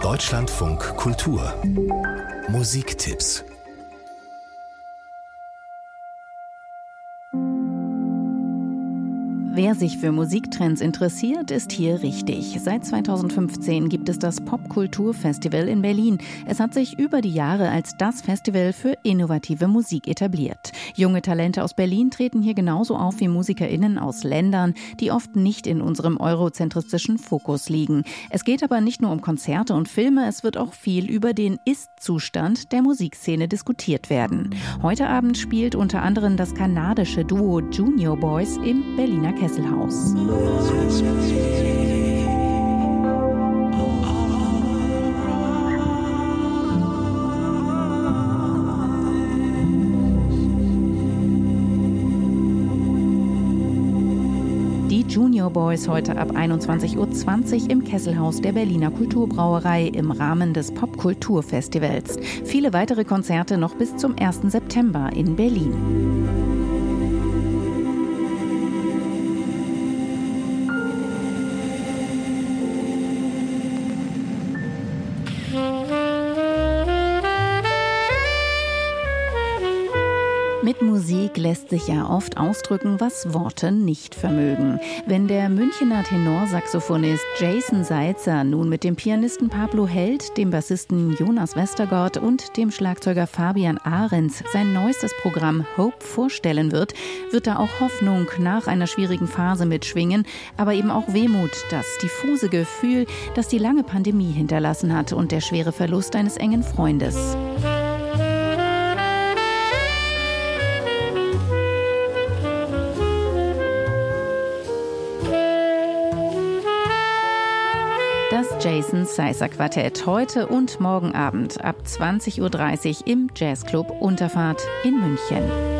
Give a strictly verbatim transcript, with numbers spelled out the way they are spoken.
Deutschlandfunk Kultur Musiktipps. Wer sich für Musiktrends interessiert, ist hier richtig. Seit zweitausendfünfzehn gibt es das Popkulturfestival in Berlin. Es hat sich über die Jahre als das Festival für innovative Musik etabliert. Junge Talente aus Berlin treten hier genauso auf wie MusikerInnen aus Ländern, die oft nicht in unserem eurozentristischen Fokus liegen. Es geht aber nicht nur um Konzerte und Filme, es wird auch viel über den Ist-Zustand der Musikszene diskutiert werden. Heute Abend spielt unter anderem das kanadische Duo Junior Boys im Berliner Kesselhaus. Die Junior Boys heute ab einundzwanzig Uhr zwanzig im Kesselhaus der Berliner Kulturbrauerei im Rahmen des Popkulturfestivals. Viele weitere Konzerte noch bis zum ersten September in Berlin. Mit Musik lässt sich ja oft ausdrücken, was Worte nicht vermögen. Wenn der Münchener Tenorsaxophonist Jason Seitzer nun mit dem Pianisten Pablo Held, dem Bassisten Jonas Westergaard und dem Schlagzeuger Fabian Ahrens sein neuestes Programm Hope vorstellen wird, wird da auch Hoffnung nach einer schwierigen Phase mitschwingen, aber eben auch Wehmut, das diffuse Gefühl, das die lange Pandemie hinterlassen hat und der schwere Verlust eines engen Freundes. Das Jason Seitzer Quartett heute und morgen Abend ab zwanzig Uhr dreißig im Jazzclub Unterfahrt in München.